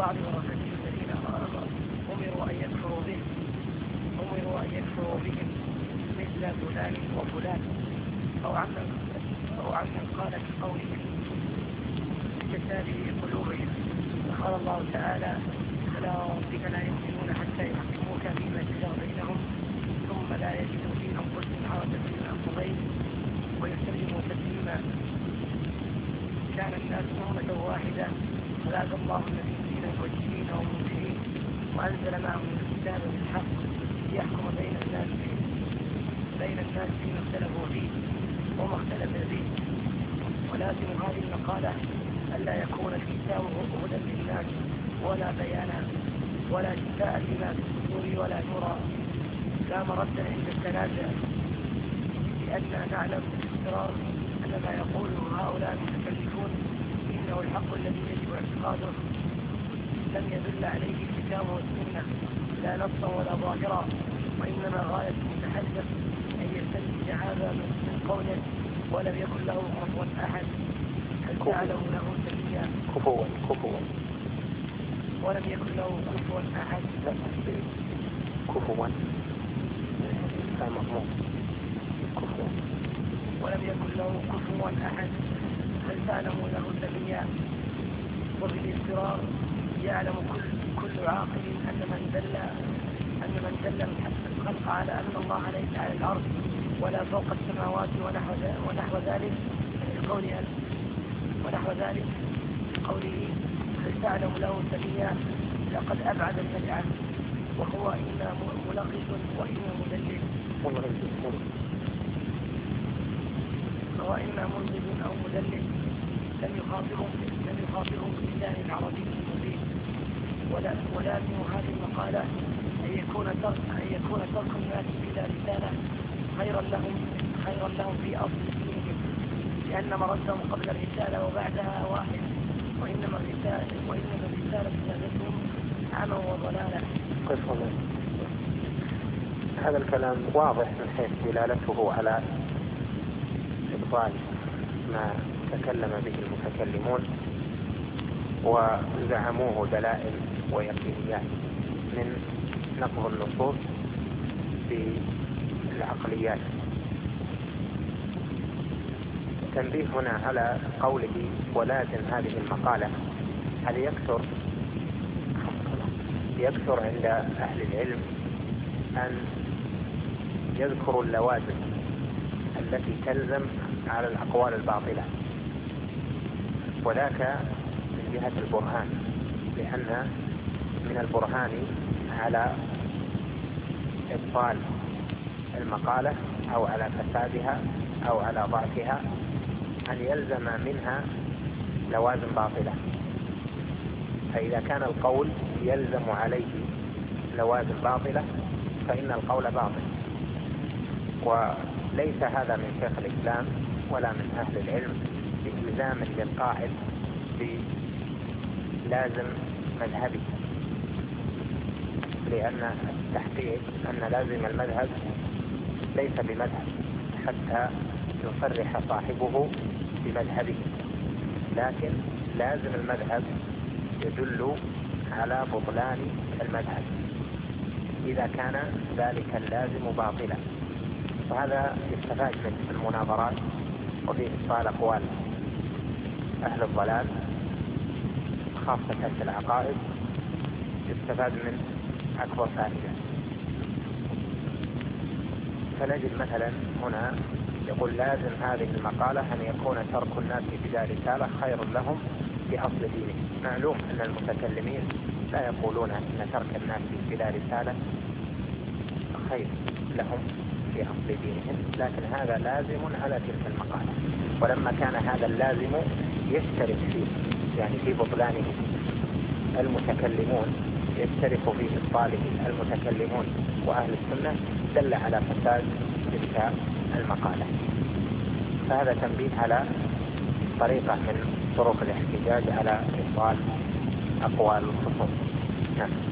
بعض ورثته الذين أمروا أن يكفروا بهم مثل فلان وفلان أو عمن قال بقولهم بتشابه قلوبهم. فقال الله تعالى: فلا ربك لا يؤمنون حتى يحكموك فيما شجر بينهم ثم لا يجدوا في أنفسهم حرجا مما قضيت ويسلموا تسليما. كان الناس أمة واحدة فبعث الله النبيين مبشرين ومنذرين وأنزل معهم الكتاب بالحق ليحكم بين الناس فيما اختلفوا فيه وما اختلف فيه. ولازم هذه المقالة ألا يكون الكتاب هدى للناس ولا بيانا ولا شفاء لما في الصدور ولا نورا، لا مردا عند التنازع، لأننا نعلم باستقرار أن ما يقوله هؤلاء المتكلفون إنه الحق الذي يجب اعتقاده لم يدل عليه الكتاب والسنة لا نصا ولا ظاهرا، وإنما غاية المتحدث أن يستنتج هذا من قوله ولم يكن له كفوا أحد هل جعله له سميا كفوا ولم يكن له كفوا أحد كفوا ولم يكن له كفوا أحد هل جعله له سميا. وفي الاضطرار يعلم كل عاقل أن من دل الخلق على أن الله ليس على الأرض ولا فوق السماوات ونحو ذلك قوله هل تعلم له سميا لقد أبعد المجعل وهو إما ملغز وإما مدلل أو مدلل لم يخاطرهم بلسان عربي مبين. ولازم هذه المقالة أن يكون ترك الناس بلا رسالة خيرا لهم في أصل دينهم، لأن مردهم قبل الرسالة وبعدها واحد، وإنما الرسالة زادتهم عمى وضلالة. هذا الكلام واضح من حيث دلالته على إبطال ما تكلم به المتكلمون وزعموه دلائل ويقينيات من نقض النصوص بالعقليات. تنبيه هنا على قوله ولازم هذه المقالة، هل يكثر عند أهل العلم أن يذكروا اللوازم التي تلزم على الأقوال الباطلة، وذاك من جهة البرهان، لأن من البرهان على إبطال المقالة أو على فسادها أو على ضعفها أن يلزم منها لوازم باطلة. فإذا كان القول يلزم عليه لوازم باطلة فإن القول باطل. وليس هذا من شيخ الإسلام ولا من أهل العلم بإلزام للقائل بلازم مذهبي، لأن التحقيق أن لازم المذهب ليس بمذهب حتى يصرح صاحبه بمذهبه، لكن لازم المذهب يدل على بطلان المذهب إذا كان ذلك اللازم باطلا. وهذا يستفاد من المناظرات وفي إبطال أقوال أهل الضلال خاصة في العقائد، يستفاد من أكبر فائدة. فنجد مثلا هنا يقول لازم هذه المقالة أن يكون ترك الناس بلا رسالة خير لهم في أصل دينهم. معلوم أن المتكلمين لا يقولون أن ترك الناس بلا رسالة خير لهم في أصل دينهم، لكن هذا لازم على تلك المقالة. ولما كان هذا اللازم يشترك فيه، يعني في بطلانه المتكلمون يشترك في إبطاله المتكلمون وأهل السنة، دل على فساد تلك المقالة. فهذا تنبيه على طريقة من طرق الاحتجاج على إبطال أقوال الخصوم.